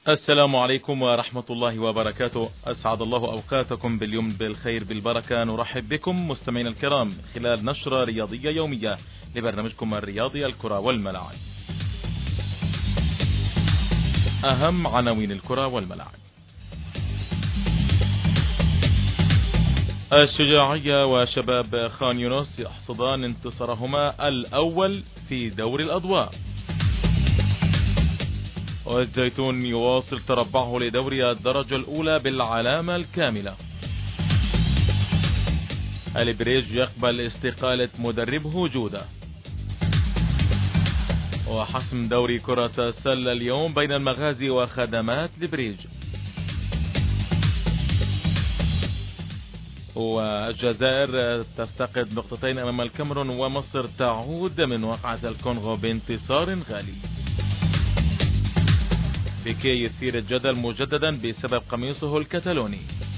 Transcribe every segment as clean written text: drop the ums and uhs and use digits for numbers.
السلام عليكم ورحمة الله وبركاته. أسعد الله أوقاتكم باليوم بالخير بالبركة. نرحب بكم مستمعينا الكرام خلال نشرة رياضية يومية لبرنامجكم الرياضي الكرة والملاعب. أهم عناوين الكرة والملاعب: الشجاعية وشباب خان يونس يحصدان انتصارهما الأول في دوري الأضواء. والزيتون يواصل تربعه لدوري الدرجة الأولى بالعلامة الكاملة. البريج يقبل استقالة مدربه جودة. وحسم دوري كرة السلة اليوم بين المغازي وخدمات البريج. والجزائر تفتقد نقطتين أمام الكاميرون، ومصر تعود من وقعة الكونغو بانتصار غالي. بيكي يثير الجدل مجددا بسبب قميصه الكتالوني.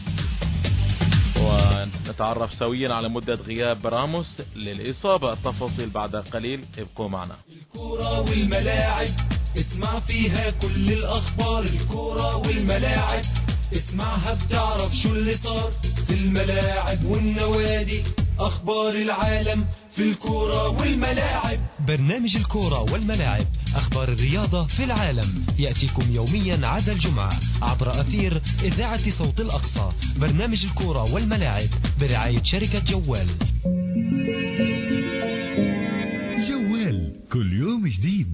ونتعرف سويا على مدة غياب راموس للإصابة. التفاصيل بعد قليل، ابقوا معنا. الكرة والملاعب اسمع فيها كل الأخبار. الكرة والملاعب اسمعها بتعرف شو اللي صار في الملاعب والنوادي. أخبار العالم في الكرة والملاعب. برنامج الكرة والملاعب، أخبار الرياضة في العالم، يأتيكم يوميا عدا الجمعة عبر أثير إذاعة صوت الأقصى. برنامج الكرة والملاعب برعاية شركة جوال. جوال كل يوم جديد.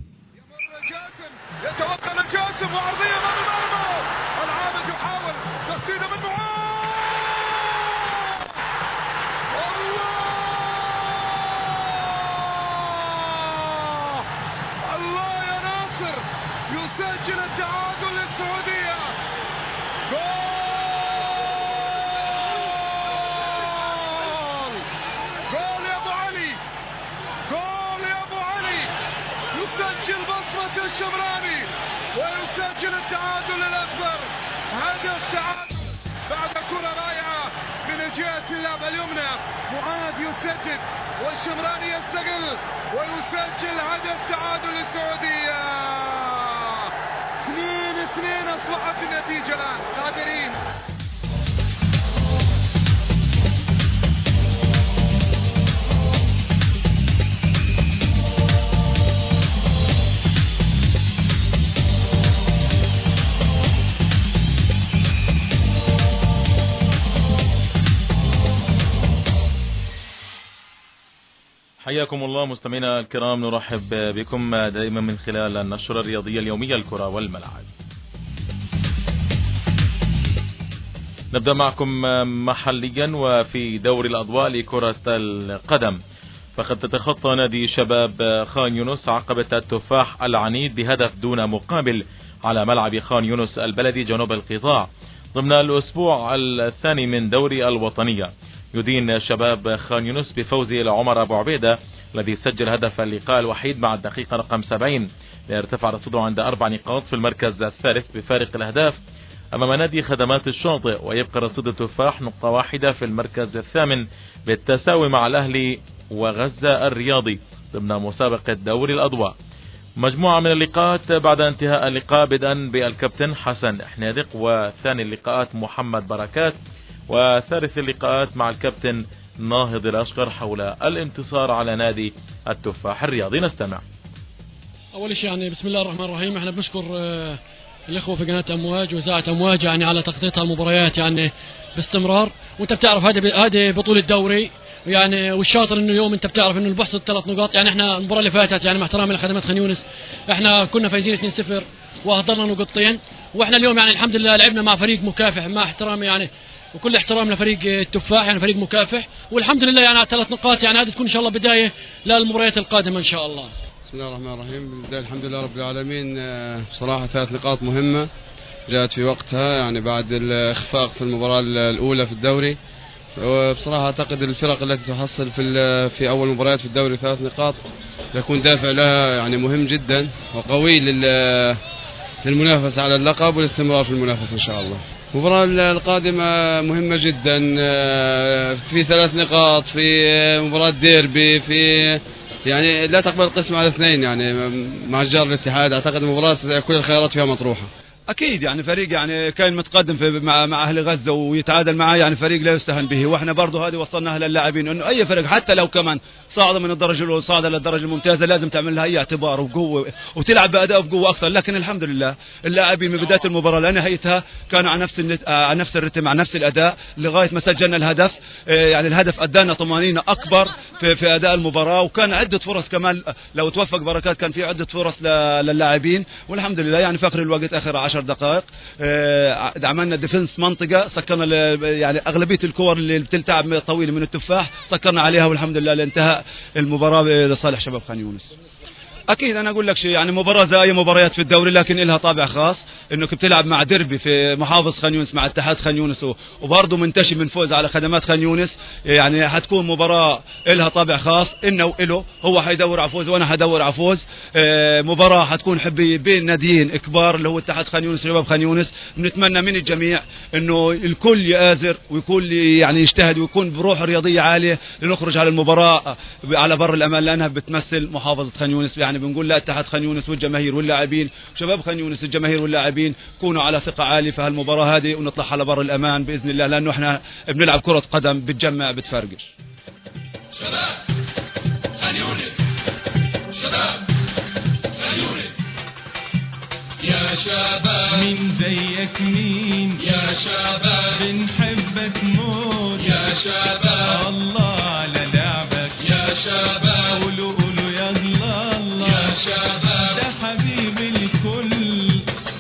يتوقع الجاسم وعرضية من المرمى. العابد يحاول تسديده من معاذ. الله يا ناصر يسجل التعادل للسعودية. جول يا ابو علي، جول يا ابو علي. يسجل بصمة الشمراني ويسجل التعادل الأكبر. هدف تعادل بعد كرة رائعة من جهة اللعبة اليمنى. معاذ يسدد والشمراني يستقل ويسجل هدف تعادل للسعودية. 2-2 أصبحت النتيجة الآن. قادرين. حياكم الله مستمعينا الكرام. نرحب بكم دائما من خلال النشرة الرياضية اليومية الكرة والملاعب. نبدأ معكم محليا وفي دوري الأضواء لكرة القدم، فقد تتخطى نادي شباب خان يونس عقبة التفاح العنيد بهدف دون مقابل على ملعب خان يونس البلدي جنوب القطاع ضمن الأسبوع الثاني من دوري الوطنية. يدين شباب خان يونس بفوزه لعمر أبو عبيدة الذي سجل هدف اللقاء الوحيد مع الدقيقة رقم 70 ليرتفع رصيده عند 4 نقاط في المركز الثالث بفارق الأهداف أمام نادي خدمات الشاطئ، ويبقى رصيد التفاح نقطة واحدة في المركز الثامن بالتساوي مع الأهلي وغزة الرياضي ضمن مسابقة دوري الأضواء. مجموعة من اللقاءات بعد انتهاء اللقاء بدءا بالكابتن حسن حنادق، وثاني اللقاءات محمد بركات، وثالث اللقاءات مع الكابتن ناهض الأشقر حول الانتصار على نادي التفاح الرياضي. نستمع. أول شيء يعني بسم الله الرحمن الرحيم، احنا بنشكر الإخوة في قناة أمواج وإذاعة أمواج يعني على تغطيتها المباريات يعني باستمرار. وأنت بتعرف هذه بطولة دوري يعني، والشاطر إنه يوم أنت بتعرف إنه البحث 3 نقاط. يعني احنا المباراة اللي فاتت يعني مع احترامي لخدمات خان يونس احنا كنا فايزين 2-0 وأهدرنا نقطتين، واحنا اليوم يعني الحمد لله لعبنا مع فريق مكافح مع احترامي يعني وكل احترام لفريق التفاح يعني فريق مكافح، والحمد لله يعني على 3 نقاط. يعني هذه تكون ان شاء الله بداية للمباريات القادمة ان شاء الله. بسم الله الرحمن الرحيم. بالبداية الحمد لله رب العالمين. بصراحة 3 نقاط مهمة جاءت في وقتها يعني بعد الإخفاق في المباراة الأولى في الدوري. وبصراحة أعتقد الفرق التي تحصل في أول مباريات في الدوري 3 نقاط يكون دافع لها يعني مهم جدا وقوي للمنافسة على اللقب والاستمرار في المنافسة إن شاء الله. المباراة القادمة مهمة جدا، في 3 نقاط في مباراة ديربي، في يعني لا تقبل القسم على 2 يعني مع الجار الاتحاد. أعتقد المباراة كل الخيارات فيها مطروحة. اكيد يعني فريق يعني كان متقدم مع اهل غزه ويتعادل معاه، يعني فريق لا يستهان به. واحنا برضه هذه وصلناها للاعبين انه اي فريق حتى لو كمان صاعد من الدرجه الاولى صاعد للدرجه الممتازه لازم تعمل لها اي اعتبار وقوه وتلعب باداء وقوه اكثر. لكن الحمد لله اللاعبين من بدايه المباراه لنهايتها كانوا على نفس الرتم، على نفس الاداء لغايه ما سجلنا الهدف. يعني الهدف ادانا طمانينه اكبر في اداء المباراه، وكان عده فرص كمان لو توفق بركات كان في عده فرص للاعبين. والحمد لله يعني في اخر الوقت اخر 10 دقائق عملنا ديفنس منطقه، سكرنا يعني اغلبيه الكور اللي بتلتعب طويله من التفاح سكرنا عليها، والحمد لله لانتهاء المباراه لصالح شباب خان يونس. اكيد انا اقول لك شيء، يعني مباراه زي اي مباريات في الدوري لكن لها طابع خاص، انك بتلعب مع ديربي في محافظ خان يونس مع اتحاد خان يونس وبرضه منتشي من فوز على خدمات خان يونس. يعني حتكون مباراه لها طابع خاص، انه وإله، هو حيدور على فوز وانا حدور على فوز. مباراه حتكون حبي بين ناديين كبار اللي هو اتحاد خان يونس وشباب خان يونس. بنتمنى من الجميع انه الكل يآزر ويكون يعني يجتهد ويكون بروح رياضيه عاليه لنخرج على المباراه على بر الامان، لانها بتمثل محافظه خان يونس. يعني بنقول لا اتحاد خان يونس والجماهير واللاعبين وشباب خان يونس الجماهير واللاعبين كونوا على ثقة عالية في هالمباراة هذه ونطلع على بر الأمان بإذن الله، لأنه احنا بنلعب كرة قدم بتجمع بتفرقش. شباب خان يونس، شباب خان يونس، يا شباب مين زيك مين، يا شباب بنحبك موت، يا شباب الله على لعبك، يا شباب قولوا قولوا يا الله يا شباب ده حبيب الكل.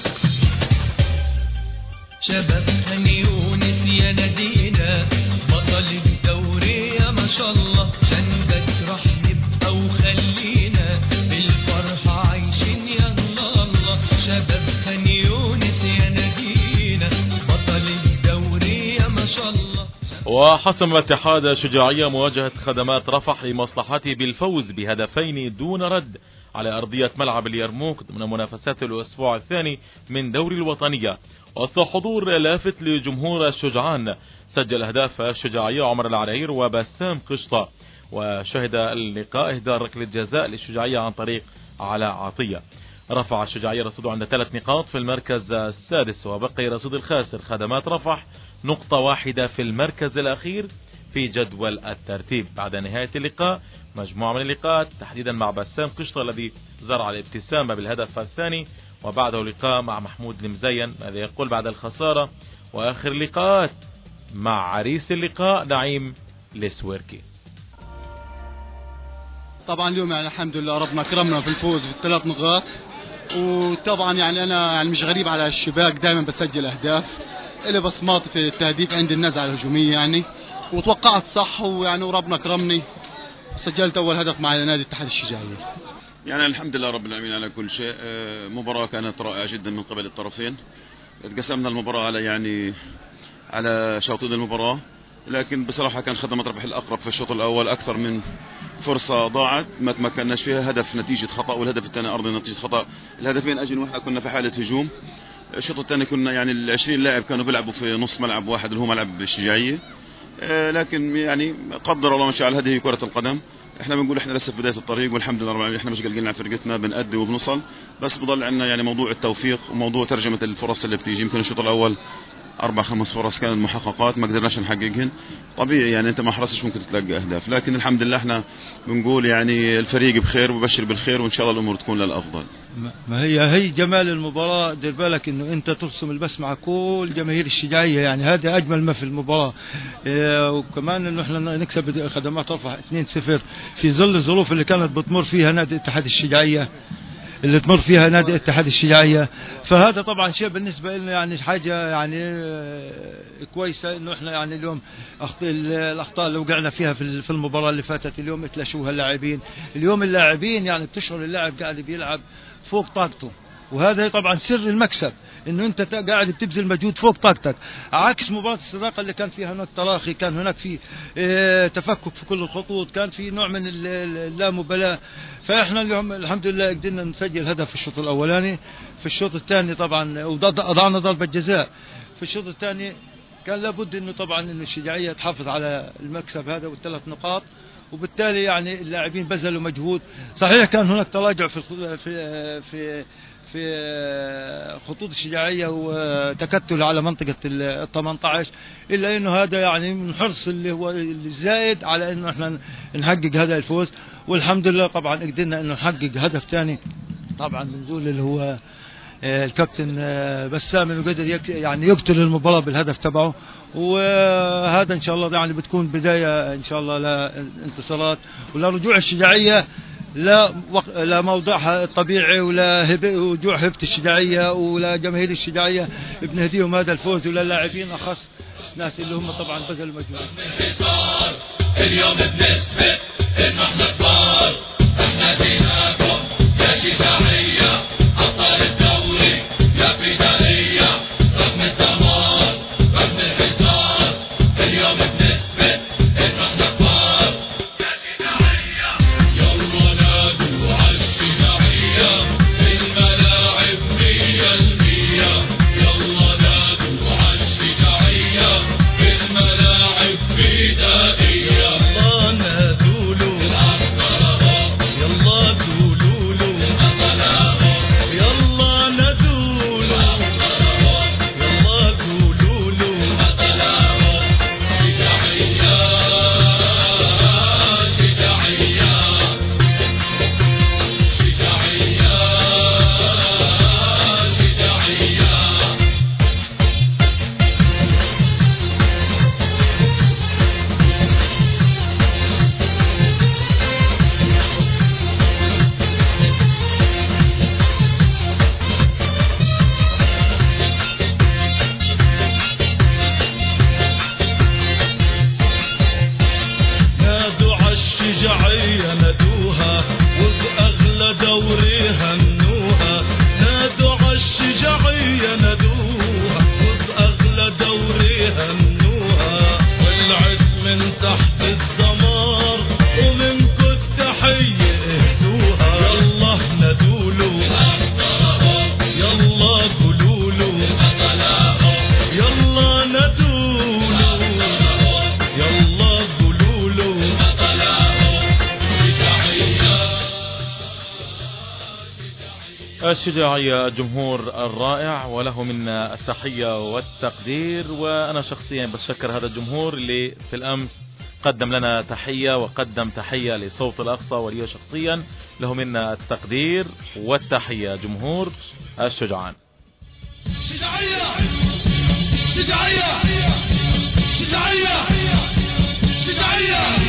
شباب خان يونس يا نادينا بطل الدوري يا ما شاء الله، عندك راح نبقى وخلينا بالفرحة عايشين يا الله. شباب خان يونس يا نادينا بطل الدوري يا ما شاء الله. وحسم اتحاد شجاعية مواجهة خدمات رفح لمصلحته بالفوز بهدفين دون رد على أرضية ملعب اليرموك ضمن منافسات الأسبوع الثاني من دوري الوطنية. وسط حضور لافت لجمهور الشجعان سجل أهداف الشجاعية عمر العراير وبسام قشطة. وشهد اللقاء إهدار ركلة جزاء للشجاعية عن طريق علاء عطية. رفع الشجاعية رصيده عند 3 نقاط في المركز السادس، وبقي رصيد الخاسر خدمات رفح نقطة واحدة في المركز الأخير في جدول الترتيب. بعد نهاية اللقاء مجموعة من اللقاءات تحديدا مع بسام قشطة الذي زرع الابتسامة بالهدف الثاني، وبعده لقاء مع محمود المزين ماذا يقول بعد الخسارة، وآخر لقاءات مع عريس اللقاء نعيم السويركي. طبعا اليوم يعني الحمد لله ربنا كرمنا في الفوز ب3 نقاط، وطبعا يعني انا يعني مش غريب على الشباك، دائما بسجل اهداف اللي بصمات في التهديف عند النزعه الهجوميه يعني، وتوقعت صح ويعني وربنا كرمني سجلت اول هدف مع نادي اتحاد الشجاعيه. يعني الحمد لله رب العالمين على كل شيء. مباراة كانت رائعة جدا من قبل الطرفين. قسمنا المباراة على شوطين المباراة، لكن بصراحة كان خدمات ربح الأقرب في الشوط الأول، أكثر من فرصة ضاعت ما تمكناش فيها، هدف نتيجة خطأ والهدف الثاني أرضي نتيجة خطأ. الهدفين أجل واحنا كنا في حالة هجوم. الشوط الثاني كنا يعني 20 لاعب كانوا بيلعبوا في نص ملعب واحد اللي هو ملعب الشجاعية، لكن يعني قدر الله ما شاء هذه كرة القدم. احنا بنقول احنا لسه في بدايه الطريق والحمد لله رب العالمين، احنا مش قلقين على فرقتنا، بنأدي وبنوصل، بس بضل عندنا يعني موضوع التوفيق وموضوع ترجمه الفرص اللي بتيجي. يمكن الشوط الاول 4-5 فرص كانت محققات ما قدرناش نحققهن، طبيعي يعني انت ما حرصتش ممكن تلاقي اهداف، لكن الحمد لله احنا بنقول يعني الفريق بخير وبشر بالخير وان شاء الله الامور تكون للافضل. ما هي جمال المباراه، دير بالك انه انت ترسم البسمه مع كل جماهير الشجاعيه، يعني هذا اجمل ما في المباراه. وكمان انه احنا نكسب خدمات رفح 2-0 في ظل الظروف اللي كانت بتمر فيها نادي اتحاد الشجاعيه، اللي تمر فيها نادي اتحاد الشجاعيه، فهذا طبعا شيء بالنسبه لنا يعني حاجه يعني كويسه، انه احنا يعني اليوم الاخطاء اللي وقعنا فيها في المباراه اللي فاتت اليوم اتلاشوها اللاعبين. اليوم اللاعبين يعني بتشعر اللاعب قاعد بيلعب فوق طاقته، وهذا طبعا سر المكسب، انه انت قاعد بتبذل مجهود فوق طاقتك، عكس مباراه الصداقه اللي كان فيها هناك تراخي، كان هناك في تفكك في كل الخطوط، كان في نوع من اللامبالاه. فاحنا اليوم الحمد لله قدرنا نسجل هدف في الشوط الاولاني. في الشوط الثاني طبعا وضعنا ضربه جزاء. في الشوط الثاني كان لابد انه طبعا انه الشجاعيه تحافظ على المكسب هذا وال3 نقاط، وبالتالي يعني اللاعبين بذلوا مجهود. صحيح كان هناك تراجع في في خطوط الشجاعية وتكتل على منطقة ال 18، إلا إنه هذا يعني من حرص اللي هو الزائد على إنه إحنا نحقق هذا الفوز. والحمد لله طبعا قدرنا إنه نحقق هدف ثاني طبعا من نزول اللي هو الكابتن بسام، إنه قدر يعني يقتل المباراة بالهدف تبعه. وهذا إن شاء الله يعني بتكون بداية إن شاء الله لانتصارات ولرجوع الشجاعية لا موضعها الطبيعي ولا رجوع هبة الشجاعية ولا جماهير الشجاعية. بنهديهم هذا الفوز وللاعبين أخص ناس اللي هم طبعا بذلوا مجهود. اليوم بنثبت إنه احنا كبار، احنا جيناكم يا شجاعية، أبطال الدوري يا فدائية، رغم الدمار رغم الحصار، اليوم بنثبت إنه احنا كبار يا شجاعية. يلا نادوا عالشجاعية، الملاعب 100%، يلا نادوا عالشجاعية، الملاعب فدائية. يلا نادوا له العسكرة، يلا قولوا له البطلة، يلا نادوا له العسكرة، يلا قولوا له البطلة. شجاعية شجاعية شجاعية شجاعية. نادوا عالشجاعية نادوها، وبأغلى دوري هنوها. نادوا عالشجاعية نادوها، وبأغلى دوري هنوها. طلعت من تحت الدمار ومنكو التحية اهدوها. يلا نادوله يلا قولوله يلا نادوله يلا قولوله. الشجاعية الجمهور الرائع وله منا التحية والتقدير. وأنا شخصيا بشكر هذا الجمهور اللي في الأمس قدم لنا تحية وقدم تحية لصوت الأقصى، ولي شخصيا له منا التقدير والتحية جمهور الشجعان. شجاعية شجاعية شجاعية شجاعية.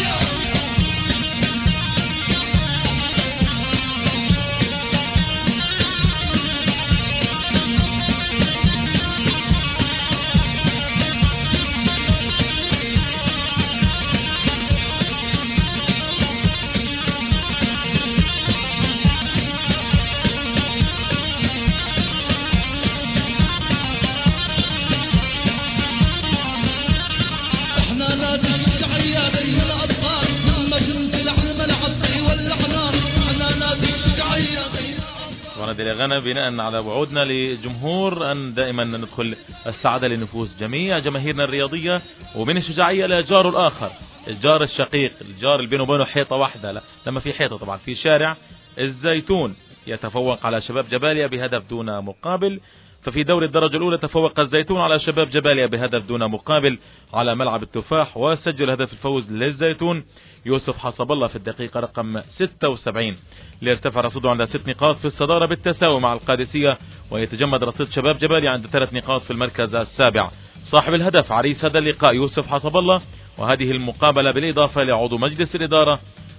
احنا نادي الشجاعية بين الأطفال، لما تنزل على الملعب يولع نار. احنا نادي الشجاعية بين الأطفال. ونادي الغنى بناء على وعودنا للجمهور أن دائما ندخل السعادة لنفوس جميع جماهيرنا الرياضية، ومن الشجاعية إلى جاره الآخر، الجار الشقيق، الجار اللي بينه وبينه حيطة واحدة. لا، لما في حيطة طبعا في شارع الزيتون يتفوق على شباب جباليا بهدف دون مقابل. ففي دوري الدرجة الأولى تفوق الزيتون على شباب جباليا بهدف دون مقابل على ملعب التفاح، وسجل هدف الفوز للزيتون يوسف حسب الله في الدقيقة رقم 76 ليرتفع رصيده عند 6 نقاط في الصدارة بالتساوي مع القادسية، ويتجمد رصيد شباب جباليا عند 3 نقاط في المركز السابع. صاحب الهدف عريس هذا اللقاء يوسف حسب الله، وهذه المقابلة بالإضافة لعضو مجلس الإدارة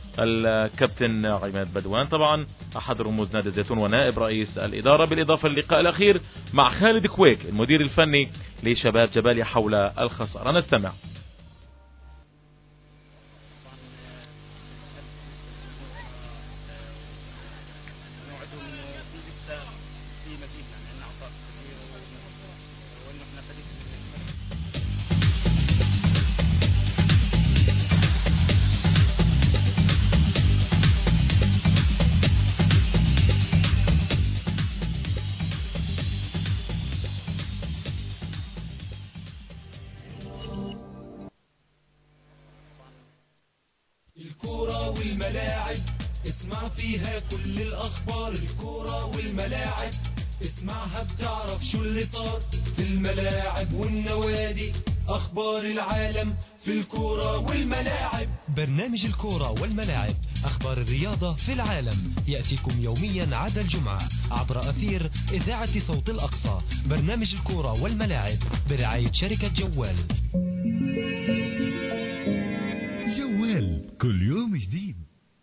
الكابتن عماد بدوان، طبعا أحد رموز نادي الزيتون ونائب رئيس الإدارة، بالإضافة للقاء الأخير مع خالد كويك المدير الفني لشباب جباليا حول الخسارة. نستمع. الكورة والملاعب اسمع فيها كل الأخبار، الكورة والملاعب، اسمعها بتعرف شو اللي صار في الملاعب والنوادي، أخبار العالم في الكورة والملاعب. برنامج الكورة والملاعب، أخبار الرياضة في العالم، يأتيكم يوميا عدا الجمعة عبر أثير إذاعة صوت الأقصى. برنامج الكورة والملاعب برعاية شركة جوال. جوال كل يوم جديد.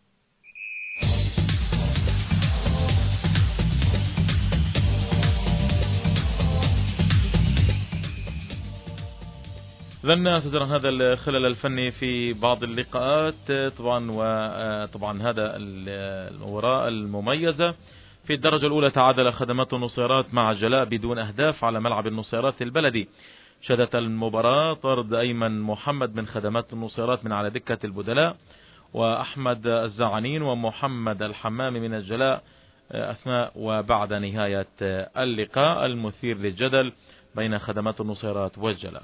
لن تزرع هذا الخلل الفني في بعض اللقاءات طبعا، وطبعا هذا المباراة المميزة في الدرجة الأولى تعادل خدمات النصيرات مع الجلاء بدون أهداف على ملعب النصيرات البلدي. شهدت المباراة طرد أيمن محمد من خدمات النصيرات من على دكة البدلاء، وأحمد الزعنين ومحمد الحمامي من الجلاء أثناء وبعد نهاية اللقاء المثير للجدل بين خدمات النصيرات والجلاء.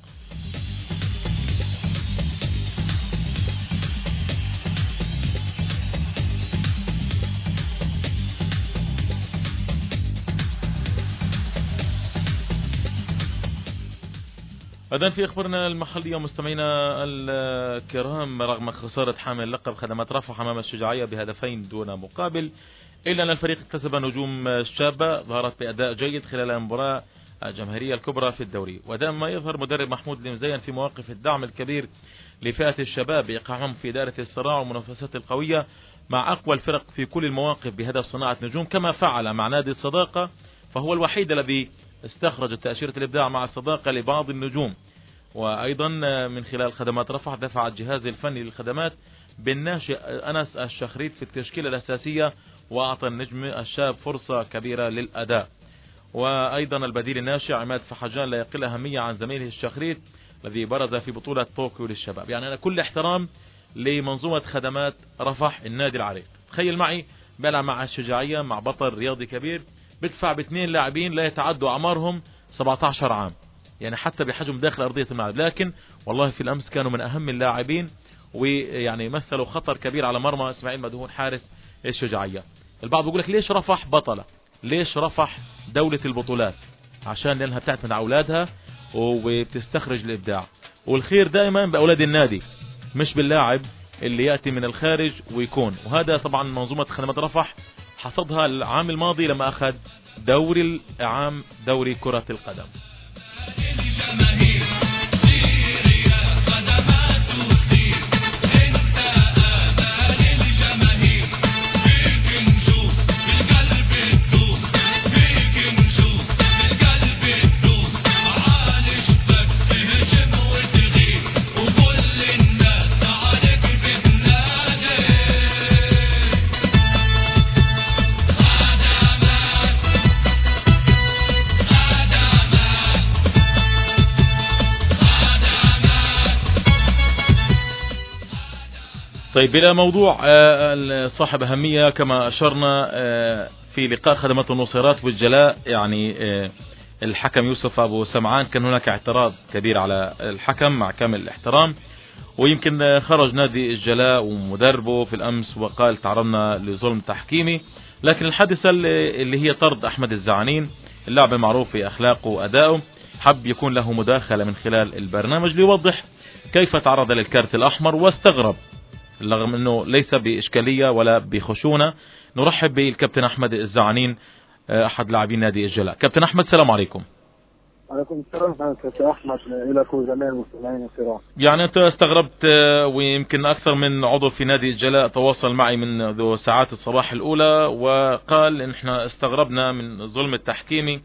إذن في أخبارنا المحلية مستمعينا الكرام، رغم خسارة حامل لقب خدمات رفح أمام الشجاعية بهدفين دون مقابل، إلا أن الفريق اكتسب نجوم شابة ظهرت بأداء جيد خلال المباراة الجماهيرية الكبرى في الدوري. ودائما يظهر مدرب محمود المزين في مواقف الدعم الكبير لفئة الشباب، إيقاعهم في إدارة الصراع والمنافسات القوية مع أقوى الفرق في كل المواقف بهدف صناعة نجوم، كما فعل مع نادي الصداقة، فهو الوحيد الذي استخرج تأشيرة الإبداع مع الصداقة لبعض النجوم. وأيضا من خلال خدمات رفح دفع الجهاز الفني للخدمات بالناشئ أنس الشخريت في التشكيلة الأساسية، وأعطى النجم الشاب فرصة كبيرة للأداء. وأيضا البديل الناشئ عماد فحجان لا يقل أهمية عن زميله الشخريت الذي برز في بطولة طوكيو للشباب. يعني أنا كل احترام لمنظومة خدمات رفح النادي العريق. تخيل معي بلع مع الشجاعية مع بطل رياضي كبير بدفع باثنين لاعبين لا يتعدوا أعمارهم 17 عام، يعني حتى بحجم داخل أرضية الملعب، لكن والله في الأمس كانوا من أهم اللاعبين، ويعني مثلوا خطر كبير على مرمى إسماعيل مدهون حارس الشجاعية. البعض بيقول لك ليش رفح بطلة؟ ليش رفح دولة البطولات؟ عشان لأنها بتعتمد على أولادها وبتستخرج الإبداع، والخير دائما بأولاد النادي مش باللاعب اللي يأتي من الخارج ويكون. وهذا طبعا منظومة خدمات رفح حصدها العام الماضي لما أخذ دوري العام دوري كرة القدم. طيب، إلى موضوع صاحب أهمية كما أشرنا في لقاء خدمات النصيرات والجلاء. يعني الحكم يوسف أبو سمعان كان هناك اعتراض كبير على الحكم مع كامل الاحترام، ويمكن خرج نادي الجلاء ومدربه في الأمس وقال تعرضنا لظلم تحكيمي. لكن الحادثة اللي هي طرد أحمد الزعنين، اللاعب المعروف في أخلاقه وأدائه، حب يكون له مداخلة من خلال البرنامج ليوضح كيف تعرض للكارت الأحمر، واستغرب رغم أنه ليس بإشكالية ولا بخشونة. نرحب بالكابتن أحمد الزعنين أحد لاعبين نادي الجلاء. كابتن أحمد، السلام عليكم. عليكم السلام كابتن أحمد، إليكم جميع المستمعين الكرام. يعني أنت استغربت، ويمكن أكثر من عضو في نادي الجلاء تواصل معي منذ ساعات الصباح الأولى وقال إن إحنا استغربنا من الظلم التحكيمي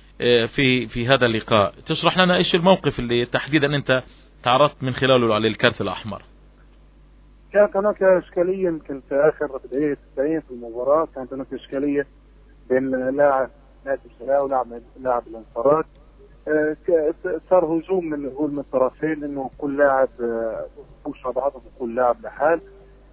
في هذا اللقاء. تشرح لنا إيش الموقف اللي تحديدا أنت تعرضت من خلاله على الكارت الأحمر؟ كانت هناك إشكالية يمكن في آخر دقيقة 90 في المباراة، كانت هناك إشكالية بين لاعب نادي الجلاء ولاعب الانصارات. صار هجوم من الطرفين، إنه كل لاعب يخش على بعضه وكل لاعب لحال.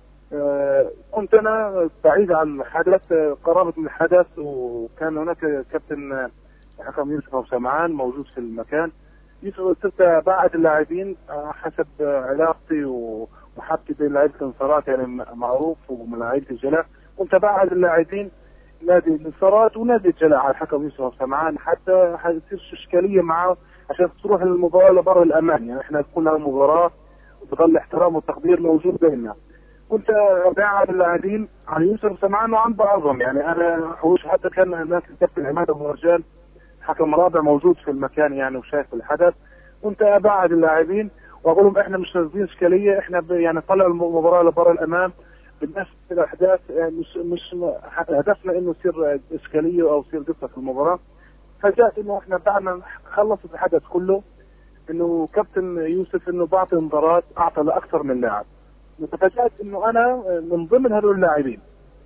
كنت أنا بعيد عن الحدث، قربت من الحدث، وكان هناك كابتن حكم يوسف أبو سمعان موجود في المكان. صرت بعد اللاعبين حسب علاقتي ومحبتي بين لاعيبة الانصارات، يعني معروف، ومن لاعيبة الجلاء كنت بعد اللاعبين نادي الانصارات ونادي الجلاء على الحكم يوسف سمعان حتى حتصير اشكاليه معه عشان تروح المباراه لبر الامان. يعني احنا كنا المباراه بظل احترام والتقدير موجود بيننا. كنت بعد اللاعبين عن يوسف سمعان وعن بعضهم. يعني انا حتى كان هناك الكابتن عماد ابو مرجان حكم رابع موجود في المكان يعني وشايف الحدث. كنت ابعد اللاعبين واقول لهم احنا مش نازلين اشكاليه، احنا يعني طلع المباراه لبر الامام بالنسبه للاحداث، مش هدفنا انه يصير اشكاليه او يصير قصه في المباراه. فجأت انه احنا بعد ما خلص الحدث كله انه كابتن يوسف انه بعطي انذارات اعطى لاكثر من لاعب. تفاجأت انه انا من ضمن هذول اللاعبين.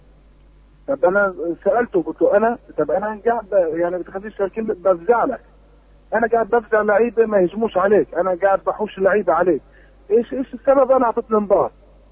طب انا سالته قلت له انا قاعد يعني بتخليش الكلمه بفزعلك، انا قاعد بفزع لعيبه ما يهجموش عليك، انا قاعد بحوش اللعيبه عليك، ايش السبب؟ انا اعطيت انذار.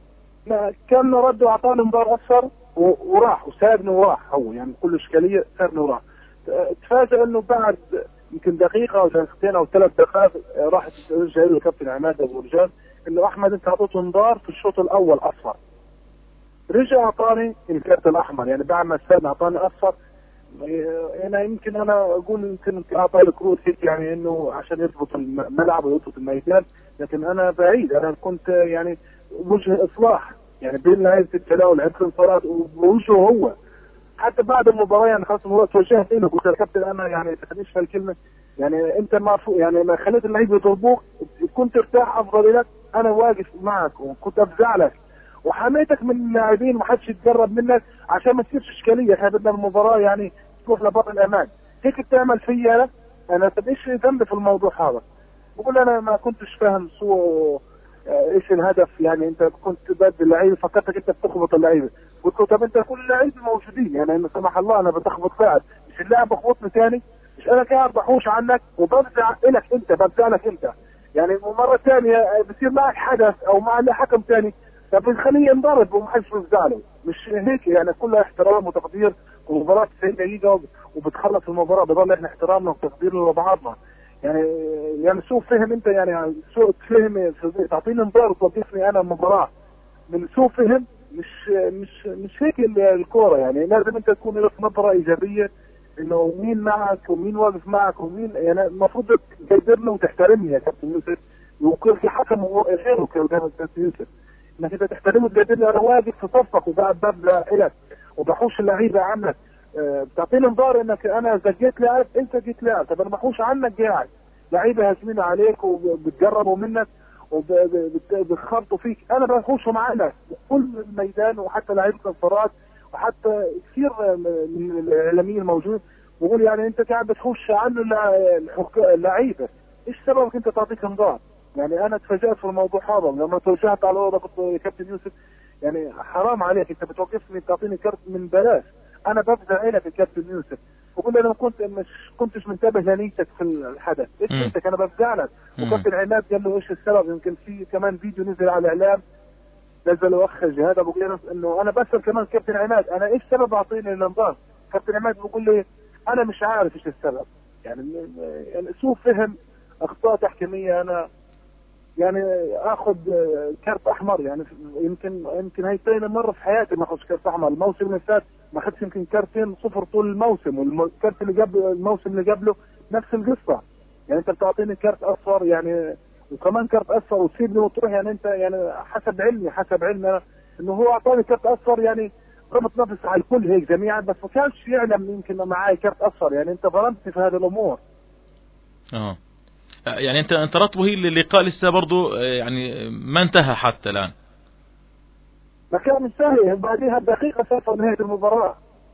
كان رد واعطاني انذار اصفر وراح وسابني وراح، هو يعني بكل اشكاليه سابني وراح. تفاجئ انه بعد يمكن دقيقه او دقيقتين او 3 دقائق راح رجع له الكابتن عماد ابو رجال انه احمد انت اعطيته انذار في الشوط الاول اصفر. رجع اعطاني الكارت الاحمر، يعني بعد ما استنى اعطاني اصفر. انا يمكن انا اقول يمكن اعطاني كروت هيك يعني انه عشان يضبط الملعب ويضبط الميدان، لكن انا بعيد، انا كنت يعني وجه اصلاح يعني بين لعيبه الجلاء ولعيبه الانصارات ووجهه هو. حتى بعد المباراه يعني خلاص المباراه توجهت له قلت له كابتن انا يعني تخليش في الكلمه، يعني انت يعني ما خليت اللعيبه يضربوك كنت ارتاح افضل لك، انا واقف معك وكنت افزع لك وحميتك من اللاعبين ومحدش يتقرب منك عشان ما تصيرش اشكاليه. احنا بدنا المباراه يعني تروح لبر الامان، هيك بتعمل فيا انا طب ايش ذنبي في الموضوع هذا؟ بقول انا ما كنتش فاهم ايش الهدف، يعني انت كنت بدي اللعيبه فكرتك انت بتخبط اللعيبه. قلت له طب انت كل اللعيبه موجودين، يعني لا سمح الله انا بتخبط لاعب، مش اللاعب بخبطني ثاني، مش انا قاعد بحوش عنك وبفزع لك انت، بفزع لك انت. يعني مره ثانيه بصير معك حدث او مع حكم ثاني طب خليه ينضرب ومحدش بيفزع له، مش هيك يعني كلها احترام وتقدير. والمباراه 90 دقيقه وبتخلص المباراه بضل احنا احترامنا وتقديرنا لبعضنا. يعني سوء فهم انت، يعني سوء فهم تعطيني انذار وتوقفني انا المباراه من سوء فهم. مش هيك الكوره، يعني لازم انت تكون لك نظره ايجابيه انه مين معك ومين واقف معك ومين، يعني المفروض تقدرني وتحترمني يا كابتن يوسف، ويكون في حكم غيره كابتن يوسف، انك انت تحترمه وتقدرني انا واقف في صفك وقاعد ببلع لك وبحوش اللعيبه عنك. بتعطيني انذار انك انا زجيت لاعب، انت جيت لاعب، طب انا بحوش عنك قاعد لعيبه هاجمين عليك وبتقربوا منك وبتخبطوا فيك، انا بحوشهم عنك كل الميدان وحتى لعيبه الانصارات وحتى كثير من الاعلاميين الموجود بقول يعني انت قاعد بتحوش عنه اللعيبه، ايش سببك انت تعطيك انذار؟ يعني انا تفاجأت في الموضوع هذا لما توجهت على الوضع قلت يا كابتن يوسف يعني حرام عليك انت بتوقفني تعطيني كرت من بلاش، انا بفزع لك يا كابتن يوسف. وقول انا كنتش منتبه لنيتك في الحدث، ايش نيتك؟ انا بفزع لك. وكابتن عماد قال له ايش السبب؟ يمكن في كمان فيديو نزل على الاعلام نزل اخ جهاد ابو قيرس انه انا بسال كمان كابتن عماد انا ايش السبب اعطيني الانذار؟ كابتن عماد بيقول لي انا مش عارف ايش السبب. يعني سوء فهم، اخطاء تحكيميه. انا يعني اخذ كارت احمر، يعني يمكن هي ثاني مره في حياتي ما اخذ كارت احمر. الموسم اللي فات ما اخذت يمكن كارتين صفر طول الموسم، والكارت اللي قبل الموسم اللي قبله نفس القصه. يعني انت بتعطيني كارت اصفر يعني وكمان كارت اصفر وتسيبني وتروح، يعني انت يعني حسب علمي انه هو اعطاني كارت اصفر، يعني ضبط نفس على الكل هيك جميعا، بس ما كانش يعلم يمكن معي كارت اصفر. يعني انت ظلمتني في هذه الامور. يعني انت رطبه هي اللقاء لسه برضه يعني ما انتهى حتى الان. ما كان منتهي، بعدها دقيقه صار نهايه المباراه.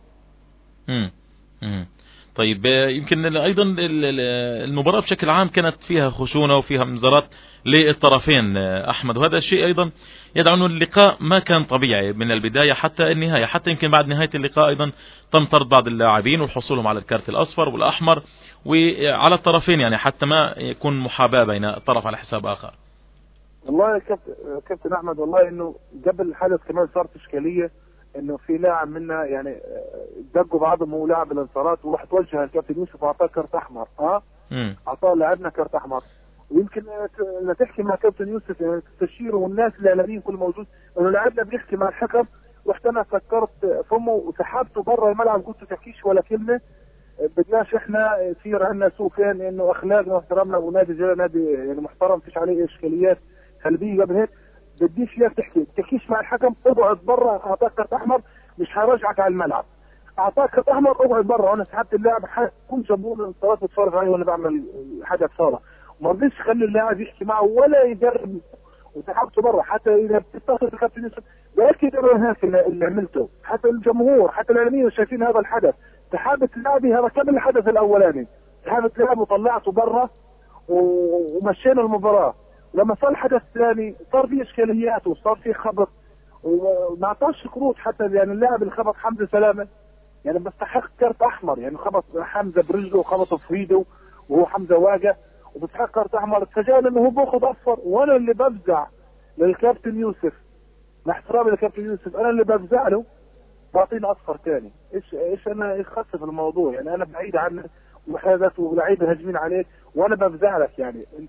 طيب يمكن ايضا المباراه بشكل عام كانت فيها خشونه وفيها منظرات للطرفين احمد، وهذا الشيء ايضا يدعو انه اللقاء ما كان طبيعي من البدايه حتى النهايه. حتى يمكن بعد نهايه اللقاء ايضا تم طرد بعض اللاعبين وحصولهم على الكارت الاصفر والاحمر وعلى الطرفين، يعني حتى ما يكون محاباه بين طرف على حساب اخر. والله يا كابتن احمد، والله انه قبل الحدث كمان صارت اشكاليه انه في لاعب منا يعني دقوا بعضهم هو لاعب الانصارات وراح توجه الكابتن يوسف واعطاه كارت احمر. اعطاه لاعبنا كارت احمر. ويمكن لما تحكي مع كابتن يوسف يعني تستشيره والناس الاعلاميين كل موجود انه لاعبنا بيحكي مع الحكم رحت انا سكرت فمه وسحبته بره الملعب، قلت تحكيش ولا كلمه، بدناش احنا يصير عندنا سوء فهم انه اخلاقنا واحترامنا ونادي زي نادي يعني محترم فيش عليه اشكاليات سلبيه قبل هيك، بديش اياك تحكيش مع الحكم، اقعد بره، اعطاك كارت احمر مش هيرجعك على الملعب، اعطاك كارت احمر اقعد بره، وانا سحبت اللاعب كنت جمهور الانتصارات بتفرج عليه وانا بعمل حاجه صالة، وما رضيتش اخلي اللاعب يحكي معه ولا يجرب، وسحبته بره. حتى اذا بتتصل بكابتن يوسف باكد انه هيك اللي عملته، حتى الجمهور حتى الاعلاميين شايفين هذا الحدث، سحبت لاعبي هذا كم الحدث الاولاني، سحبت لاعب وطلعته بره ومشينا المباراه. لما صار الحدث الثاني صار في اشكاليات وصار في خبط وما اعطاش كروت، حتى يعني اللاعب اللي خبط حمزه سلامه يعني بستحق كارت احمر، يعني خبط حمزه برجله وخبطه في ايده وهو حمزه واقع وبستحق كارت احمر، اتفاجئنا انه هو باخذ اصفر، وانا اللي بفزع للكابتن يوسف، مع احترامي للكابتن يوسف انا اللي بفزع له بعطينا اصفر ثاني. ايش انا ايش خاصه في الموضوع؟ يعني انا بعيد عن محاذاه ولاعيبه هاجمين عليك وانا بفزع لك، يعني انت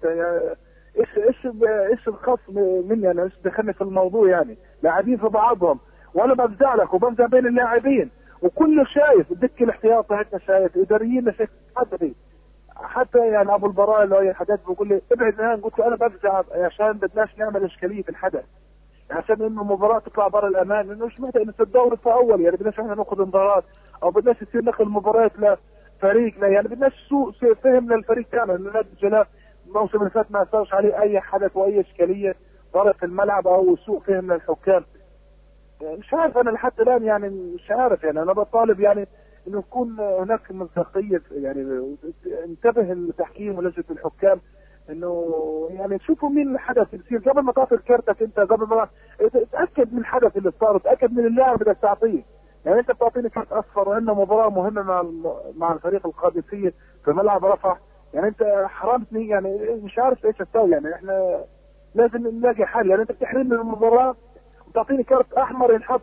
ايش الخاص مني انا؟ ايش دخلني في الموضوع؟ يعني لاعبين في بعضهم وانا بفزع لك وبفزع بين اللاعبين وكله شايف، الدكه الاحتياطي هيك شايف، اداريين شايف، حتى يعني ابو البراء اللي هي حاجات بيقول لي ابعد عنها، قلت له انا بفزع عشان بدناش نعمل اشكاليه في الحدث، عشان انه المباراه تطلع برا الامان، لانه مش معناتها انه الدوري في اول، يعني بدناش احنا ناخذ انذارات او بدناش يصير نقل مباريات لفريقنا، يعني بدناش سوء فهم للفريق كامل، لأن نادي الجلاء الموسم اللي فات ما صارش عليه اي حدث واي اشكاليه صارت في الملعب او سوء فهم للحكام. يعني مش عارف انا لحد الان، يعني مش عارف، يعني انا بطالب يعني انه يكون هناك مصداقيه، يعني انتبه التحكيم ولجنه الحكام انه يعني تشوفوا مين الحدث اللي بيصير قبل ما تعطي كارتك، انت قبل ما تاكد من الحدث اللي صار، تاكد من اللاعب اللي تعطيه، يعني انت بتعطيني كارت اصفر وعندنا مباراه مهمه مع الفريق القادسيه في ملعب رفح، يعني انت حرمتني، يعني مش عارف ايش اسوي، يعني احنا لازم نلاقي حل، يعني انت بتحرمني من المباراه وتعطيني كارت احمر ينحط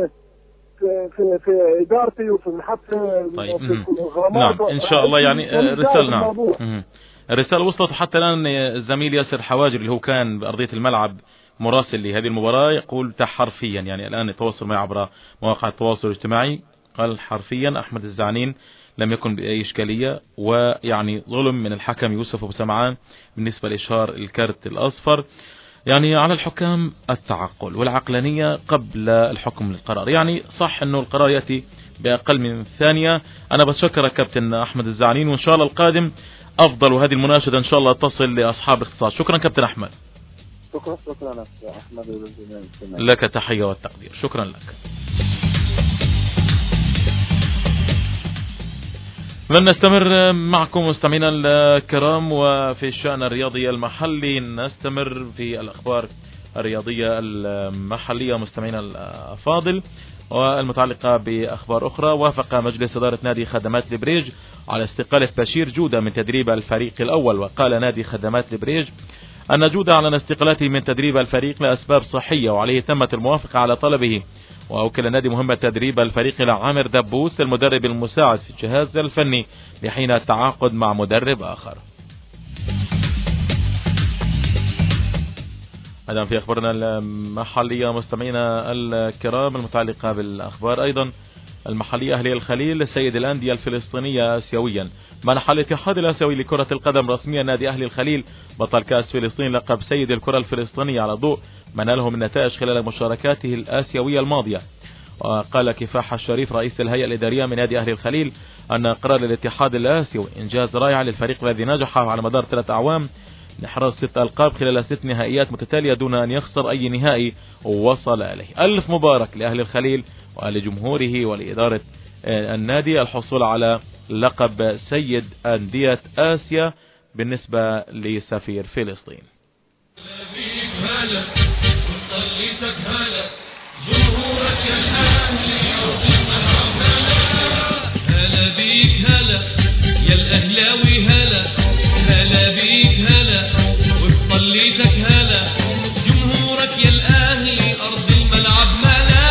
في ادارتي وفي الحط طيب. في الغرامات. نعم ان شاء الله، يعني رسالة نعم الرسالة وصلت. حتى الآن الزميل ياسر حواجر اللي هو كان بأرضية الملعب مراسل لهذه المباراة يقول حرفيا، يعني الآن يتواصل معي عبر مواقع التواصل الاجتماعي، قال حرفيا أحمد الزعنين لم يكن بأي إشكالية، ويعني ظلم من الحكم يوسف أبو سمعان بالنسبة لإشهار الكارت الأصفر، يعني على الحكام التعقل والعقلانية قبل الحكم للقرار، يعني صح أنه القرار يأتي بأقل من ثانية. أنا بشكرك كابتن أحمد الزعنين، وإن شاء الله القادم أفضل، وهذه المناشدة إن شاء الله تصل لأصحاب الاختصاص. شكرا كابتن أحمد. شكرا يا أحمد، لك تحية والتقدير، شكرا لك. نستمر معكم مستمعينا الكرام، وفي الشأن الرياضي المحلي نستمر في الأخبار الرياضية المحلية مستمعينا الفاضل والمتعلقة بأخبار أخرى. وافق مجلس إدارة نادي خدمات البريج على استقالة بشير جودة من تدريب الفريق الأول. وقال نادي خدمات البريج أن جودة أعلن استقالته من تدريب الفريق لأسباب صحية، وعليه تمت الموافقة على طلبه. وأوكل النادي مهمة تدريب الفريق إلى عامر دبوس المدرب المساعد في الجهاز الفني لحين التعاقد مع مدرب آخر. هذا في أخبارنا المحلية مستمعينا الكرام المتعلقة بالأخبار أيضا المحلية. أهلي الخليل السيد الأندية الفلسطينية آسيويا. منح الاتحاد الآسيوي لكرة القدم رسميا نادي أهلي الخليل بطل كأس فلسطين لقب سيد الكرة الفلسطينية على ضوء ما ناله من نتائج خلال مشاركاته الآسيوية الماضية. وقال كفاح الشريف رئيس الهيئة الإدارية من نادي أهلي الخليل أن قرار الاتحاد الآسيوي إنجاز رائع للفريق الذي نجح على مدار 3 أعوام لإحراز 6 ألقاب خلال 6 نهائيات متتالية دون أن يخسر أي نهائي وصل إليه. ألف مبارك لأهل الخليل ولجمهوره ولإدارة النادي الحصول على لقب سيد أندية آسيا بالنسبة لسفير فلسطين. هلا بيك هلا يا الأهلاوي هلا، هلا بيك هلا وصليتك هلا، جمهورك يا الأهلي أرض الملعب ملا.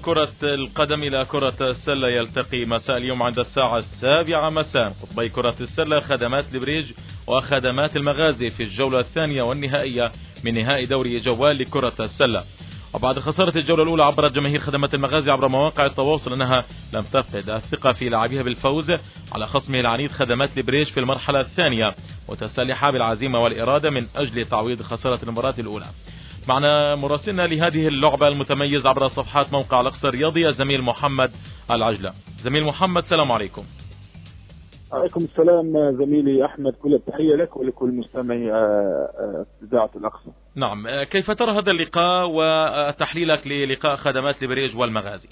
كرة القدم إلى كرة السلة يلتقي مساء اليوم عند الساعة 7 مساء قطبي كرة السلة خدمات البريج وخدمات المغازي في الجولة الثانية والنهائية من نهائي دوري جوال لكرة السلة. وبعد خسارة الجولة الأولى عبرت جماهير خدمات المغازي عبر مواقع التواصل أنها لم تفقد الثقة في لاعبيها بالفوز على خصمه العنيد خدمات البريج في المرحلة الثانية، وتسلح بالعزيمة والإرادة من أجل تعويض خسارة المباراة الأولى. معنا مراسلنا لهذه اللعبة المتميز عبر صفحات موقع الأقصى الرياضي الزميل محمد العجلة. زميل محمد، السلام عليكم. عليكم السلام زميلي أحمد، كل التحية لك ولكل مستمعي إذاعة الأقصى. نعم، كيف ترى هذا اللقاء وتحليلك للقاء خدمات البريج والمغازي؟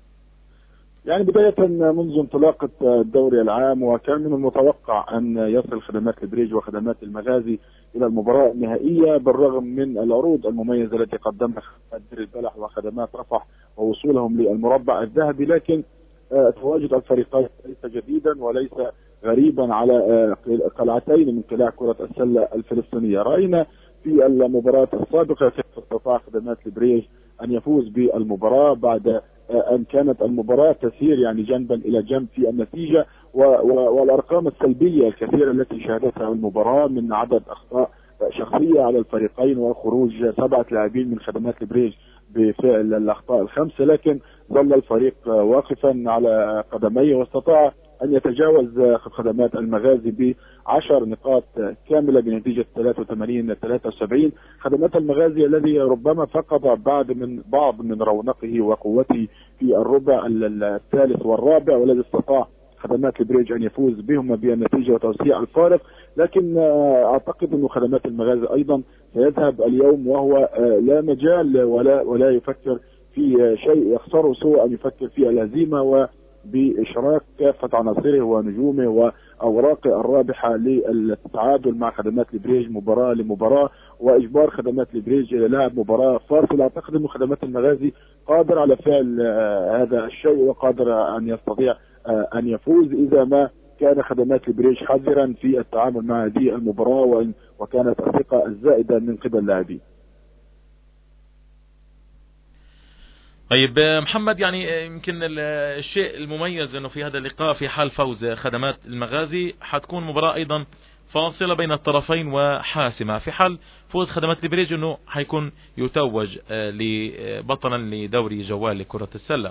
يعني بداية منذ انطلاقة الدوري العام وكان من المتوقع أن يصل خدمات البريج وخدمات المغازي إلى المباراة النهائية بالرغم من العروض المميزة التي قدمها خدمات دير البلح وخدمات رفح ووصولهم للمربع الذهبي، لكن تواجد الفريقين ليس جديدا وليس غريبا على قلعتين من قلاع كرة السلة الفلسطينية. رأينا في المباراة السابقة كيف استطاع خدمات البريج أن يفوز بالمباراة بعد أن كانت المباراة تسير يعني جنبا إلى جنب في النتيجة، والأرقام السلبية الكثيرة التي شهدتها المباراة من عدد أخطاء شخصية على الفريقين وخروج 7 لاعبين من خدمات البريج بفعل الأخطاء الخمسة، لكن ظل الفريق واقفا على قدميه واستطاع أن يتجاوز خدمات المغازي ب10 نقاط كاملة بنتيجة 83-73. خدمات المغازي الذي ربما فقد بعض من رونقه وقوته في الربع الثالث والرابع، والذي استطاع خدمات البريج أن يفوز بهما بالنتيجة وتوسيع الفارق، لكن أعتقد أن خدمات المغازي أيضا سيذهب اليوم وهو لا مجال ولا يفكر في شيء يخسره سوى أن يفكر في الهزيمة وبإشراك كافة عناصره ونجومه وأوراقه الرابحة للتعادل مع خدمات البريج مباراة لمباراة وإجبار خدمات البريج إلى لعب مباراة فاصلة. أعتقد أن خدمات المغازي قادر على فعل هذا الشيء وقادر أن يستطيع أن يفوز إذا ما كان خدمات البريج حذرا في التعامل مع هذه المباراة وكانت الثقة الزائدة من قبل اللاعبين. طيب محمد، يعني يمكن الشيء المميز انه في هذا اللقاء في حال فوز خدمات المغازي حتكون مباراة ايضا فاصلة بين الطرفين وحاسمة، في حال فوز خدمات البريج انه حيكون يتوج بطلا لدوري جوال لكرة السلة.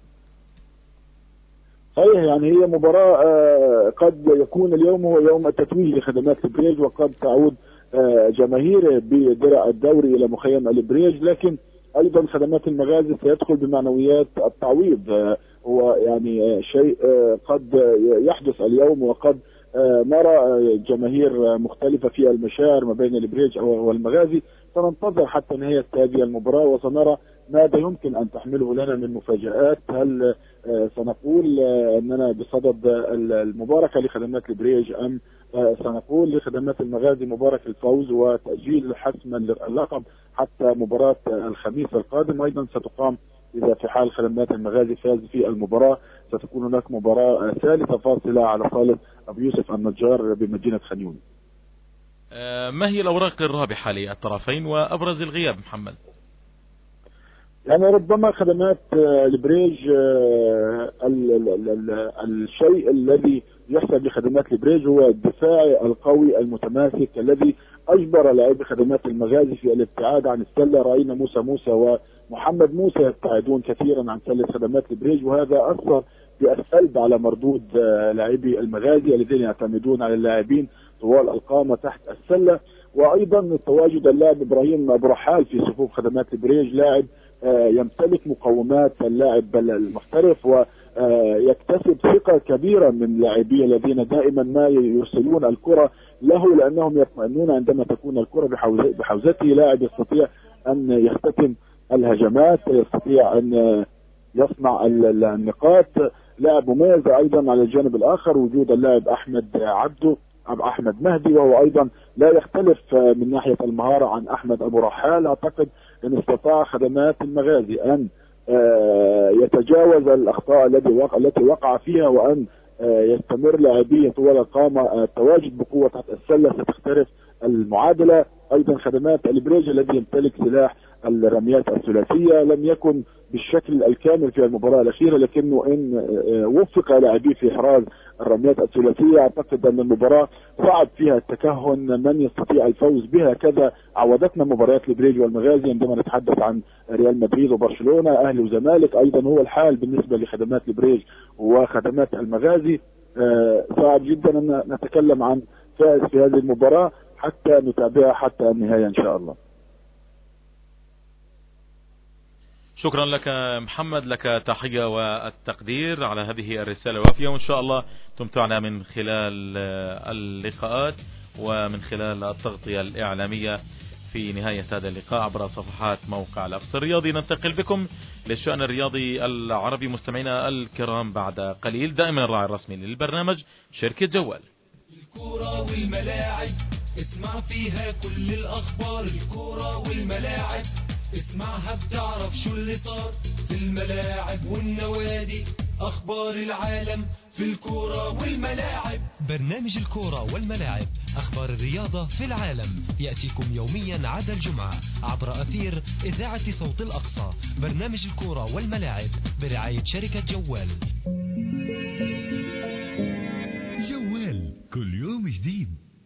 صحيح، يعني هي مباراة قد يكون اليوم هو يوم التتويج لخدمات البريج وقد تعود جماهير بدرع الدوري إلى مخيم البريج، لكن أيضا خدمات المغازي سيدخل بمعنويات التعويض. هو يعني شيء قد يحدث اليوم، وقد نرى جماهير مختلفة في المشاعر ما بين البريج والمغازي. سننتظر حتى نهاية هذه المباراة وسنرى ماذا يمكن أن تحمله لنا من مفاجآت. هل سنقول أننا بصدد المباركة لخدمات البريج أم سنقول لخدمات المغازي مبارك الفوز وتأجيل حسم اللقب حتى مباراة الخميس القادم؟ أيضا ستقام إذا في حال خدمات المغازي فاز في المباراة ستكون هناك مباراة ثالثة فاصلة على صالة أبو يوسف النجار بمدينة خان يونس. ما هي الأوراق الرابحة للطرفين وأبرز الغياب محمد؟ يعني ربما خدمات البريج الشيء الذي يحسب لخدمات البريج هو الدفاع القوي المتماسك الذي أجبر لاعبي خدمات المغازي في الابتعاد عن السلة. رأينا موسى ومحمد موسى يبتعدون كثيرا عن سلة خدمات البريج، وهذا أثر بالسلب على مردود لاعبي المغازي الذين يعتمدون على اللاعبين طوال القامة تحت السلة. وأيضا تواجد اللاعب إبراهيم أبو رحال في صفوف خدمات البريج، لاعب يمتلك مقومات اللاعب المحترف ويكتسب ثقة كبيرة من لاعبيه الذين دائما ما يرسلون الكرة له لأنهم يطمئنون عندما تكون الكرة بحوزته. لاعب يستطيع أن يختتم الهجمات، يستطيع أن يصنع النقاط. لاعب مميز أيضا على الجانب الآخر وجود اللاعب أحمد مهدي، وهو أيضا لا يختلف من ناحية المهارة عن أحمد أبو رحال. أعتقد أن استطاع خدمات المغازي أن يتجاوز الأخطاء التي وقع فيها وأن يستمر لاعبيه طوال القامة. التواجد بقوة تحت السلة ستختلف المعادلة. أيضا خدمات البريج الذي يمتلك سلاح الرميات الثلاثية. لم يكن بالشكل الكامل في المباراة الأخيرة، لكنه إن وفق لاعبيه في إحراز الرميات الثلاثية أعتقد أن المباراة صعب فيها التكهن من يستطيع الفوز بها. كذا عودتنا مباريات البريج والمغازي عندما نتحدث عن ريال مدريد وبرشلونة أهلي وزمالك، أيضا هو الحال بالنسبة لخدمات البريج وخدمات المغازي. صعب جدا أن نتكلم عن فائز في هذه المباراة حتى نتابعها حتى النهاية إن شاء الله. شكرا لك محمد، لك تحية والتقدير على هذه الرسالة الوافية، وإن شاء الله تمتعنا من خلال اللقاءات ومن خلال التغطية الإعلامية في نهاية هذا اللقاء عبر صفحات موقع الأقصى الرياضي. ننتقل بكم للشأن الرياضي العربي مستمعينا الكرام بعد قليل. دائما الراعي الرسمي للبرنامج شركة جوال. الكرة والملاعب اسمع فيها كل الأخبار، الكرة والملاعب اسمعها بتعرف شو اللي صار في الملاعب والنوادي، أخبار العالم في الكرة والملاعب. برنامج الكرة والملاعب، أخبار الرياضة في العالم، يأتيكم يوميا عدا الجمعة عبر أثير إذاعة صوت الأقصى. برنامج الكرة والملاعب برعاية شركة جوال. جوال كل يوم جديد.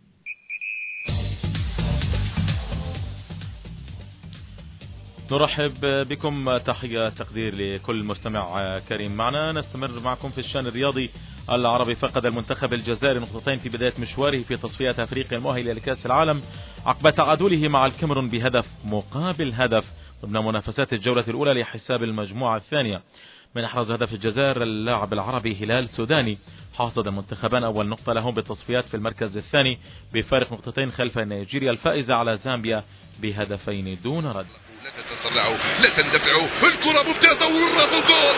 نرحب بكم، تحية تقدير لكل مستمع كريم معنا. نستمر معكم في الشأن الرياضي العربي. فقد المنتخب الجزائري نقطتين في بداية مشواره في تصفيات أفريقيا المؤهلة لكأس العالم عقب تعادله مع الكاميرون بهدف مقابل هدف ضمن منافسات الجولة الأولى لحساب المجموعة الثانية. من أحرز هدف الجزائر اللاعب العربي هلال سوداني. حصد المنتخبان أول نقطة لهم بالتصفيات في المركز الثاني بفارق نقطتين خلف نيجيريا الفائزة على زامبيا بهدفين دون رد. لا تتسرعوا، لا تندفعوا، الكرة ممتازة والرد جول.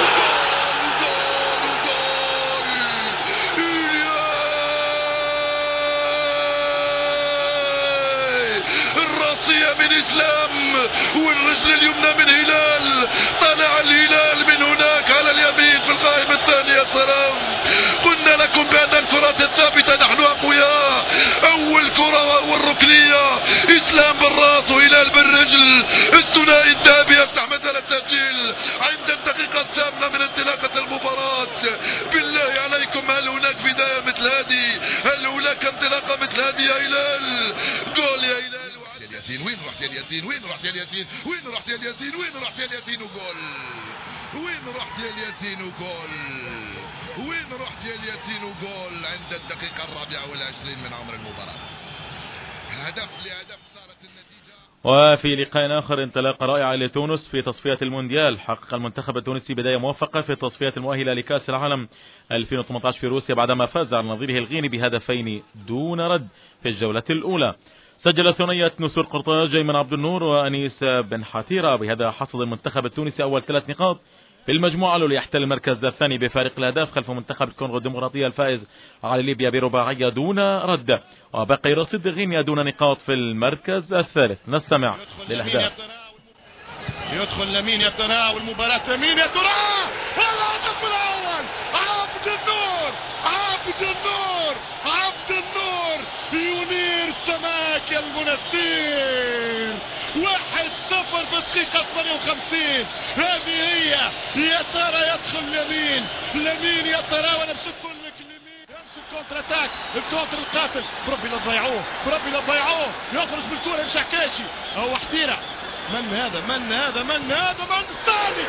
الراسية من إسلام والرجل اليمنى من هلال. طلع الهلال من هناك على اليمين في القائمة الثانية. يا سلام، قلنا لكم بأن الكرات الثابتة نحن أقوياء. أول كرة والركنية إسلام بالراس وهلال بالرجل. الثنائي الذهبي يفتح مثل التسجيل عند الدقيقة الثامنة من انطلاقة المباراة. بالله عليكم، هل هناك بداية مثل هذه؟ هل هناك انطلاقة مثل هذه يا هلال؟ جول يا هلال. وين رحت يا ياسين؟ وين رحت يا ياسين؟ وين رحت يا ياسين؟ وين رحت يا ياسين؟ وجول. وين رحت يا ياسين؟ وجول. وين رحت يا ياسين؟ وجول عند الدقيقة 24 من عمر المباراة. هدف لهدف صارت النتيجة. وفي لقاء آخر انطلاقة رائعة لتونس في تصفية المونديال. حقق المنتخب التونسي بداية موفقة في التصفيات المؤهلة لكأس العالم 2018 في روسيا بعدما فاز على نظيره الغيني بهدفين دون رد في الجولة الأولى. سجل ثنائية نسور قرطاج أيمن عبد النور وأنيس بن حتيرة. بهذا حصد المنتخب التونسي أول 3 نقاط في المجموعة ليحتل المركز الثاني بفارق الأهداف خلف منتخب الكونغو الديمقراطية الفائز على ليبيا برباعية دون رد. وبقي رصيد غينيا دون نقاط في المركز الثالث. نستمع للأهداف. يدخل لمين يتناول مباراة لمين يتناول الهدف الأول. عبد النور، عبد النور، عبد النور ينير سماك المنسير. 1-0 في الدقيقة 58. هذه هي. يا ترى يدخل لمين؟ لمين يا ترى؟ وانا بشكل لك لمين يمشي الكونتر اتاك، الكونتر القاتل. بربي لا تضيعوه، بربي لا تضيعوه. يخرج بالكورة يمشي حكاشي. هو حتيرة. من هذا؟ من هذا؟ من هذا؟ من الثاني؟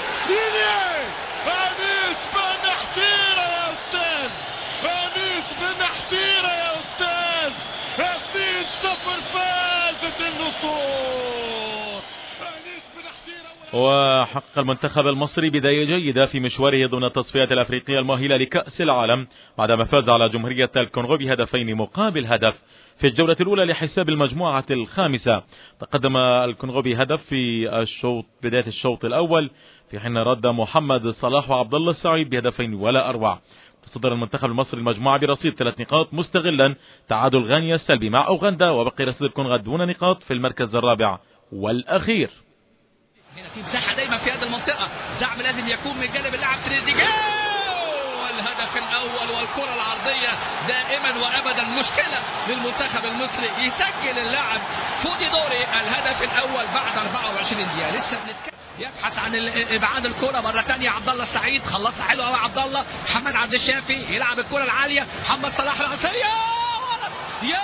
أنيس بن حتيرة يا أستاذ. أنيس بن حتيرة يا أستاذ. 2-0 فازت النصور. أنيس بن حتيرة. وحقق المنتخب المصري بداية جيدة في مشواره ضمن التصفيات الأفريقية المؤهلة لكأس العالم بعدما فاز على جمهورية الكونغو بهدفين مقابل هدف في الجولة الأولى لحساب المجموعة الخامسة. تقدم الكونغو بهدف في بداية الشوط الأول، في حين رد محمد صلاح وعبد الله السعيد بهدفين ولا أروع. تصدر المنتخب المصري المجموعة برصيد 3 نقاط مستغلا تعادل غينيا السلبي مع أوغندا، وبقي رصيد الكونغو دون نقاط في المركز الرابع والأخير. هنا في مساحة دايما في هذه المنطقة. دعم لازم يكون من جانب اللاعب تريزيجيه. والهدف الأول والكرة العرضية العرضية دائما وابدا مشكلة للمنتخب المصري. يسجل اللاعب فودي دوري الهدف الاول بعد 24 دقيقة. لسه بنتكلم، يبحث عن ابعاد الكرة مرة ثانية. عبد الله السعيد خلصها حلوة قوي. عبد الله محمد عبد الشافي يلعب الكرة العالية. محمد صلاح العسيري يا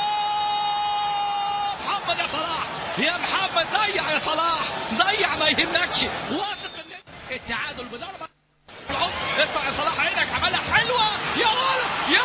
محمد يا صلاح، يا محمد ضيع يا صلاح، ضيع ما يهمكش. واثق ان التعادل بضربة العمر. ارفع يا صلاح عينك، عملها حلوة يا ولد يا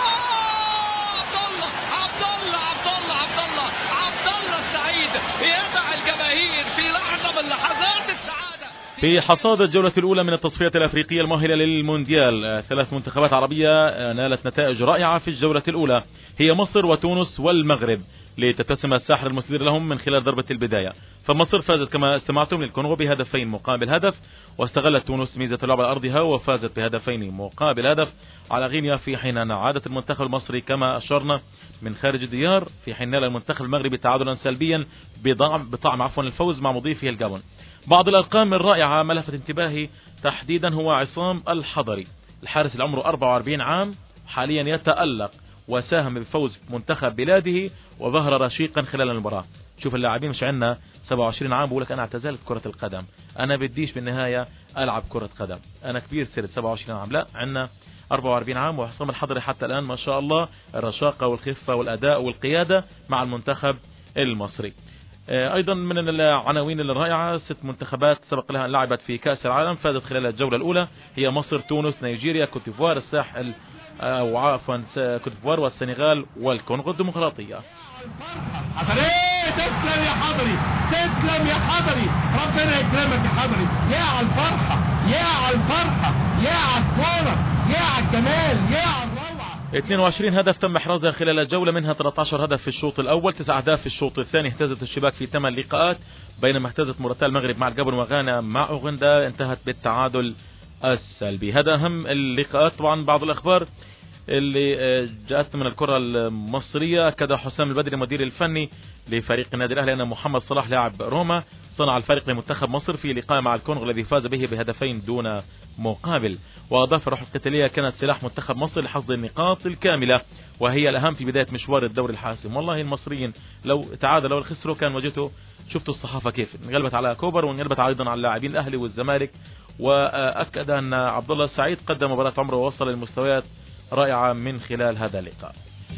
عبد الله عبد الله عبد الله عبد الله عبد الله السعيد يضع الجماهير في لحظة من لحظات السعادة. في حصاد الجولة الأولى من التصفية الأفريقية المؤهلة للمونديال، 3 منتخبات عربية نالت نتائج رائعة في الجولة الأولى، هي مصر وتونس والمغرب، لتتسم الساحر المستدير لهم من خلال ضربة البداية. فمصر فازت كما استمعتم للكونغو بهدفين مقابل هدف، واستغلت تونس ميزة اللعب على أرضها وفازت بهدفين مقابل هدف على غينيا، في حين أن عادت المنتخب المصري كما أشرنا من خارج الديار، في حين نال المنتخب المغربي تعادلا سلبيا بطعم الفوز مع مضيفه الجابون. بعض الأرقام الرائعة ما لفت انتباهي تحديدا هو عصام الحضري، الحارس اللي عمره 44 عام، حاليا يتألق وساهم بفوز منتخب بلاده وظهر رشيقا خلال المباراة. شوف اللاعبين مش عندنا 27 عام بقولك أنا اعتزلت كرة القدم، أنا بديش بالنهاية ألعب كرة قدم، أنا كبير صرت 27 عام، لا عندنا 44 عام. وعصام الحضري حتى الآن ما شاء الله الرشاقة والخفة والأداء والقيادة مع المنتخب المصري. ايضا من العناوين الرائعة 6 منتخبات سبق لها ان لعبت في كأس العالم فازت خلال الجولة الاولى، هي مصر، تونس، نيجيريا، كوت ديفوار، الساحل او عفوا كوت ديفوار والسنغال والكونغو الديمقراطية. حضري تسلم يا حضري، تسلم يا حضري، ربنا يكرمك يا حضري. يا على الفرحة، يا على الفرحة، يا على الكورة، يا على الجمال، يا على الروعة. 22 هدف تم احرازها خلال الجولة، منها 13 هدف في الشوط الاول، 9 اهداف في الشوط الثاني. اهتزت الشباك في 8 لقاءات، بينما اهتزت مباراة المغرب مع الجابون وغانا مع اوغندا انتهت بالتعادل السلبي. هذا اهم اللقاءات. طبعا بعض الاخبار اللي جاءت من الكرة المصرية، أكد حسام البدري المدير الفني لفريق النادي الأهلي أن محمد صلاح لاعب روما صنع الفريق لمنتخب مصر في لقاء مع الكونغو الذي فاز به بهدفين دون مقابل. وأضاف الروح القتالية كانت سلاح منتخب مصر لحصد النقاط الكاملة وهي الأهم في بداية مشوار الدوري الحاسم. والله المصريين لو تعادلوا أو خسروا كان وجهته، شفتوا الصحافة كيف انقلبت على كوبر وانقلبت أيضا على اللاعبين الأهلي والزمالك. وأكد أن عبد الله السعيد قدم مباراة عمره ووصل للمستويات رائعة من خلال هذا اللقاء.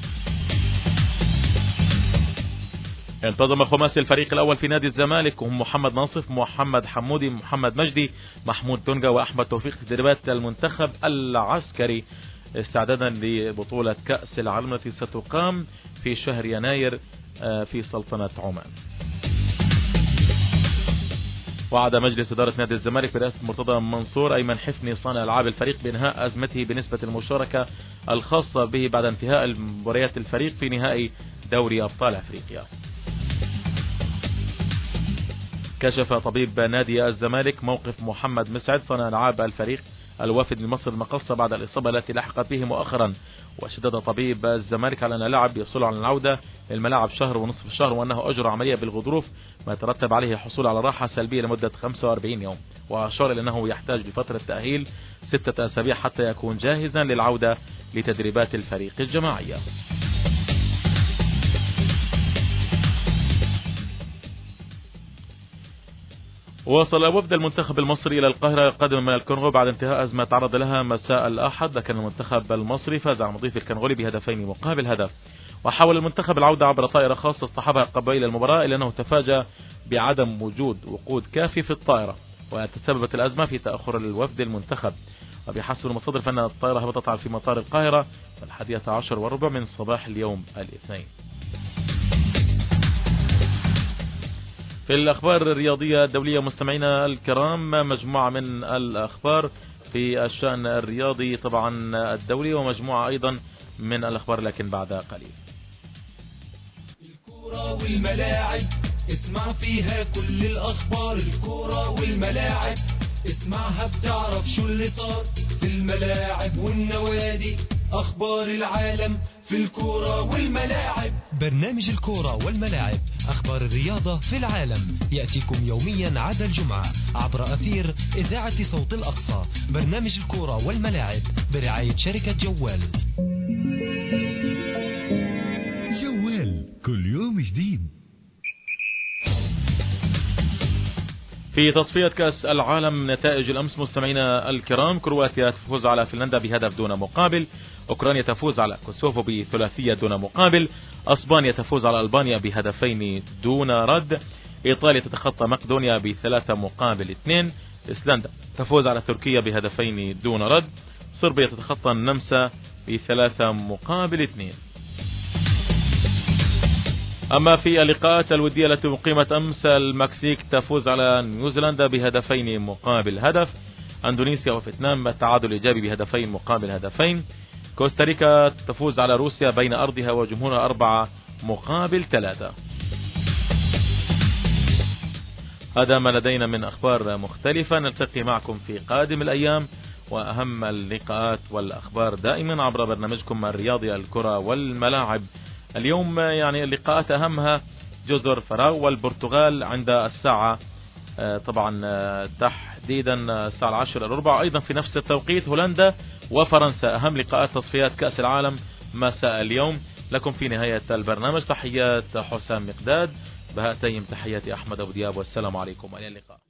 انتظم خماسي الفريق الأول في نادي الزمالك وهم محمد ناصف، محمد حمودي، محمد مجدي، محمود تونجا وأحمد توفيق في تدريبات المنتخب العسكري استعدادا لبطولة كأس العالم التي ستقام في شهر يناير في سلطنة عمان. وعد مجلس إدارة نادي الزمالك برئاسة مرتضى منصور أيمن حفني صانع ألعاب الفريق بإنهاء أزمته بنسبة المشاركة الخاصة به بعد انتهاء مباريات الفريق في نهائي دوري أبطال أفريقيا. كشف طبيب نادي الزمالك موقف محمد مسعد صانع ألعاب الفريق الوافد من مصر المقصة بعد الإصابة التي لحقت به مؤخرا. وشدد طبيب الزمالك على أن اللاعب يحصل على العودة للملاعب شهر ونصف الشهر، وأنه أجرى عملية بالغضروف ما ترتب عليه الحصول على راحة سلبية لمدة 45 يوم. وأشار إلى أنه يحتاج لفترة تأهيل 6 أسابيع حتى يكون جاهزا للعودة لتدريبات الفريق الجماعية. وصل وفد المنتخب المصري إلى القاهرة قادما من الكونغو بعد انتهاء أزمة تعرض لها مساء الأحد، لكن المنتخب المصري فاز على مضيف الكونغولي بهدفين مقابل هدف. وحاول المنتخب العودة عبر طائرة خاصة اصطحبها قبيل المباراة، إلا أنه تفاجأ بعدم وجود وقود كافي في الطائرة، وتسببت الأزمة في تأخر الوفد المنتخب. وبحسب المصادر فإن الطائرة هبطت في مطار القاهرة 11:15 من صباح اليوم الاثنين. في الأخبار الرياضية الدولية مستمعينا الكرام، مجموعة من الأخبار في الشأن الرياضي طبعا الدولي، ومجموعة أيضا من الأخبار لكن بعد قليل. الكرة والملاعب اسمع فيها كل الأخبار، الكرة والملاعب اسمعها بتعرف شو اللي صار في الملاعب والنوادي، أخبار العالم في الكرة والملاعب. برنامج الكرة والملاعب، أخبار الرياضة في العالم، يأتيكم يوميا عدا الجمعة عبر أثير إذاعة صوت الأقصى. برنامج الكرة والملاعب برعاية شركة جوال. في تصفية كأس العالم نتائج الأمس مستمعينا الكرام: كرواتيا تفوز على فنلندا بهدف دون مقابل، أوكرانيا تفوز على كوسوفو بثلاثية دون مقابل، أسبانيا تفوز على ألبانيا بهدفين دون رد، إيطاليا تتخطى مقدونيا ب3-2، إسلندا تفوز على تركيا بهدفين دون رد، صربيا تتخطى النمسا ب3-2. أما في اللقاءات الودية التي أقيمت أمس: المكسيك تفوز على نيوزيلندا بهدفين مقابل هدف، أندونيسيا وفيتنام التعادل إيجابي بهدفين مقابل هدفين، كوستاريكا تفوز على روسيا بين أرضها وجمهورها 4-3. هذا ما لدينا من أخبار مختلفة. نلتقي معكم في قادم الأيام وأهم اللقاءات والأخبار دائما عبر برنامجكم الرياضي الكرة والملاعب. اليوم يعني اللقاءات أهمها جزر فراغ والبرتغال عند الساعة طبعا تحديدا الساعة 10:15. أيضا في نفس التوقيت هولندا وفرنسا، أهم لقاءات تصفيات كأس العالم مساء اليوم. لكم في نهاية البرنامج تحيات حسام مقداد، بهاتين تحياتي أحمد أبو دياب، والسلام عليكم وإلى اللقاء.